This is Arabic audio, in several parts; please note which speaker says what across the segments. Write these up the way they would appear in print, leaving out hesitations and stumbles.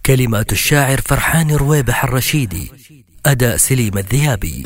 Speaker 1: كلمات الشاعر فرحان رويبح الرشيدي، أداء سليم الذيابي.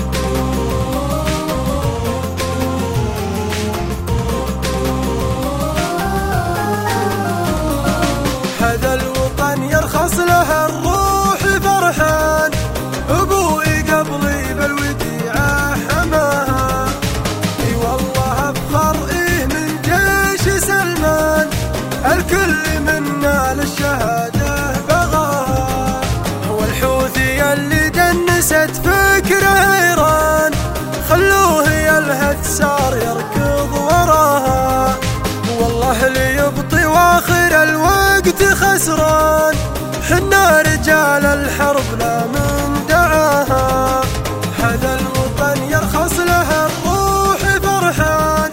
Speaker 2: هذا الوطن يرخص له الروح فرحان، أبوي قبلي بالوديعة حماها، اي والله افخر من جيش سلمان، الكل منا للشهادة بغاها، هو الحوثي اللي دنست فكره ايران، خلوه يلهث صار يركض وراها، والله ليبطي واخر الوقت خسران، حنا رجال الحرب لا من دعاها، هذا الوطن يرخص له الروح فرحان،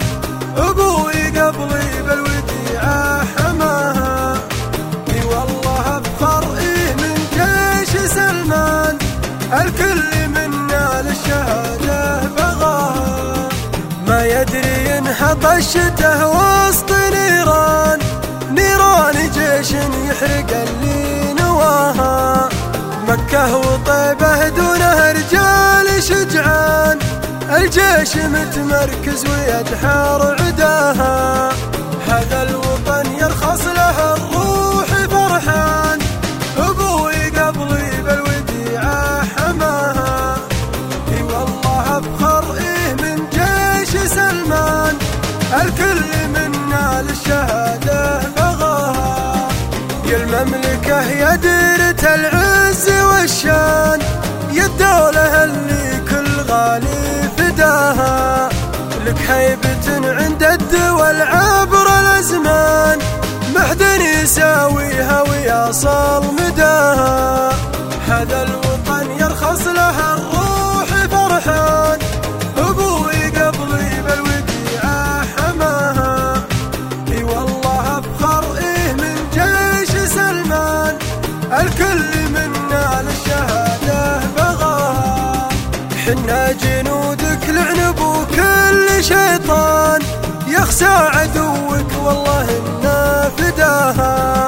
Speaker 2: أبوي قبلي بالوديعة حماها، اي والله افخر من جيش سلمان، الكل منا للشهادة بغاها، ما يدري ينهض الشته وسط نيران، نيران جيش يحرق اللي نواها، مكة وطيبة دونه رجال شجعان، الجيش متمركز ويدحر عداها، هذا الوطن يرخص له الروح فرحان، أبوي قبلي بالوديعة حماها، اي والله افخر من جيش سلمان، الكل منا للشهادة بغاها، يا المملكة يا ديرة العز والشان، يا الدولة اللي كل غالي فداها، لك هيبة عند الدول عبر الأزمان، محد يساويها ويصل مداها، هذا الوطن يرخص له الروح فرحان، أبوي قبلي بالوديعة حماها، اي والله افخر من جيش سلمان، الكل منا للشهادة بغاها، حنا جنودك لعنب وكل شيطان، يخسى عدوك والله إنا فداها،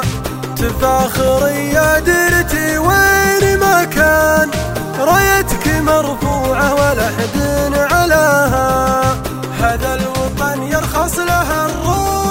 Speaker 2: تفاخري يا ديرتي وين ما كان، رايتك مرفوعة ولا حد علاها، هذا الوطن يرخص له الروح